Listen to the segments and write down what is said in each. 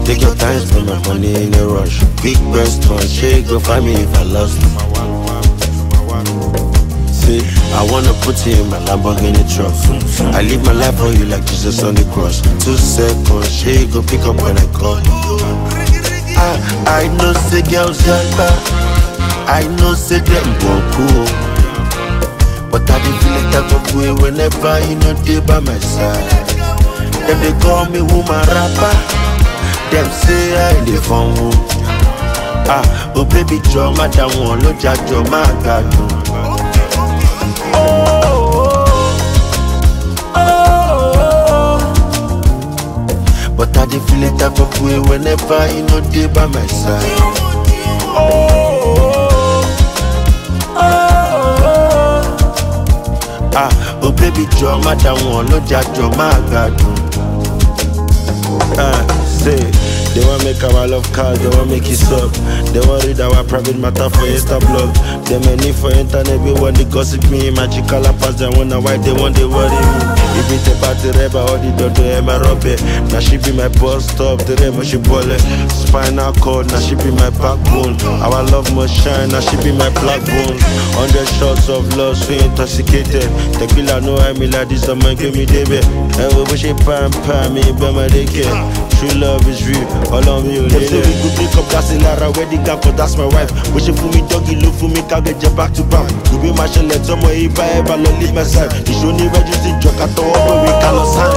Take your time, spend my money in a rush. Big restaurant, shake, go find me if I lost. See, I wanna put you in my Lamborghini truck. I live my life for you like Jesus on the cross. 2 seconds, shake, go pick up when I call. I know say girls yalla, I know say them go cool, but I dey feel like type of way whenever you know they by my side. Them they call me woman rapper, them say I dey fun woo. Oh baby draw my down one, no judge your my God. But I dey feel it type of way whenever you know they by my side. Oh baby draw my down one, no judge your my God. Say they want make our love cars, they want make it up. They want read our private matter for Insta blog. They many for internet, we want to gossip me. My chica la pass, they wonder why they want to worry me. If it's about the rebel, all the door to my robber. Now she be my boss stop, the remo she bullet. Spinal cord, now she be my backbone. Our love must shine, now she be my black bone. 100 shots of love, so intoxicated. Tequila no I me like this, man give me baby. And we wish it pam me, but my daycare. True love is real, all on me. They say we could pick up Gassilara, wedding gang, cause that's my wife. Wishing for me, doggy, look for me, can't get you back to back. You be my shell, let someone if I ever leave my side. You should never just see joke at all, but we cannot sign.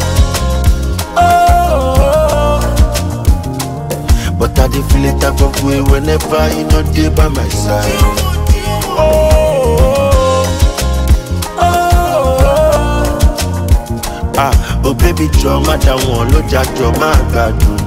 But I dey feel it type of way whenever you know they by my side. Oh baby draw my down one, no judge your my God.